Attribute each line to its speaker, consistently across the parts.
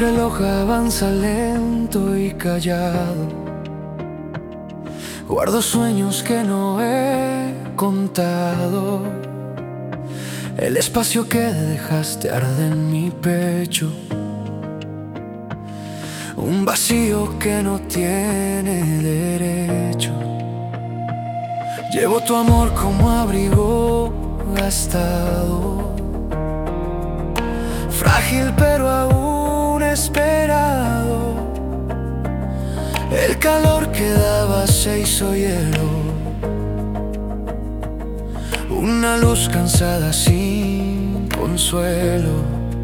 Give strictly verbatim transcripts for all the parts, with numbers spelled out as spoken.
Speaker 1: reloj avanza lento y callado. Guardo sueños que no he contado. El espacio que dejaste arde en mi pecho. Un vacío que no tiene derecho. Llevo tu amor como abrigo gastado, frágil pero aún esperado. El calor que daba se hizo hielo. Una luz cansada sin consuelo.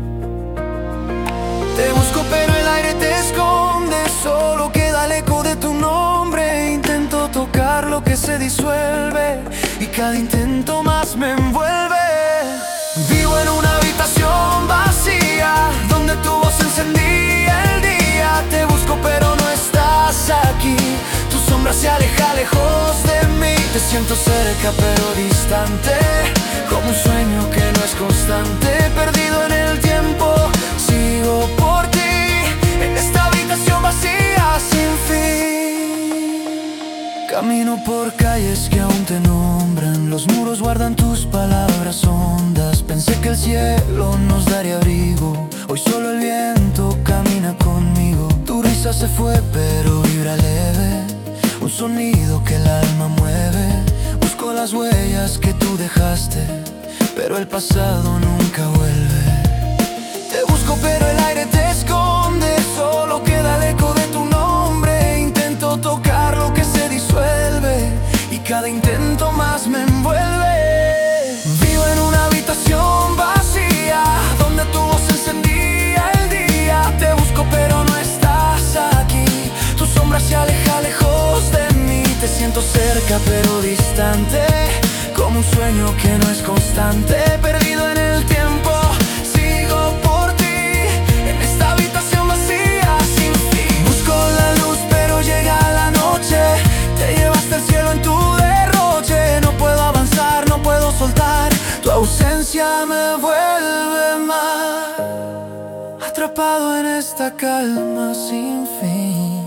Speaker 1: Te busco pero el aire te esconde. Solo queda el eco de tu nombre. Intento tocar lo que se disuelve y cada intento más me envuelve. Vivo en una habitación vacía donde tu voz encendía el día. Te busco pero no estás aquí. Tu sombra se aleja lejos de mí. Te siento cerca pero distante, como un sueño que no es constante. Perdido en el tiempo, sigo por ti en esta habitación vacía sin fin. Camino por calles que aún te nombran. Los muros guardan tus palabras hondas. Pensé que el cielo nos daría abrigo. Hoy solo el viento camina conmigo. Tu risa se fue pero vibra leve. Un sonido que el alma mueve. Busco las huellas que tú dejaste, pero el pasado nunca vuelve. Te busco pero el aire te esconde. Solo queda el eco de tu nombre. Intento tocar lo que se disuelve y cada intento más me envuelve. Vivo en una habitación vacía donde tu voz encendía el día. Te busco pero no estás aquí. Tu sombra se aleja lejos de mí. Te siento cerca pero distante, como un sueño que no es constante. Perdido en el tiempo, sigo por ti en esta habitación vacía sin fin. Busco la luz pero llega la noche. Te llevaste el cielo en tu derroche. No puedo avanzar, no puedo soltar. Tu ausencia me vuelve mal, atrapado en esta calma sin fin,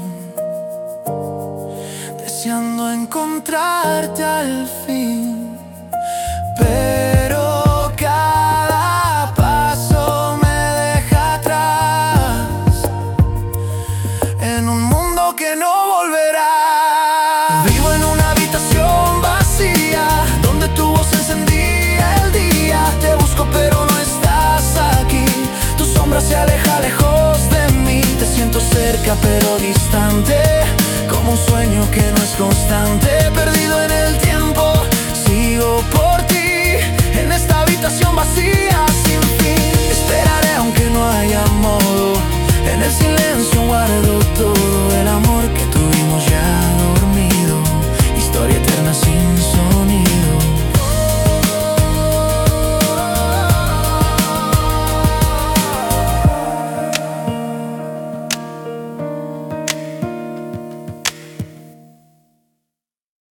Speaker 1: deseando encontrarte al fin. Pero cada paso me deja atrás, en un mundo que no volverá. Vivo en una habitación vacía donde tu voz encendía el día. Te busco pero no estás aquí. Tu sombra se aleja lejos de mí. Te siento cerca pero distante, como un sueño que no es constante. Perdido en el tiempo, sigo por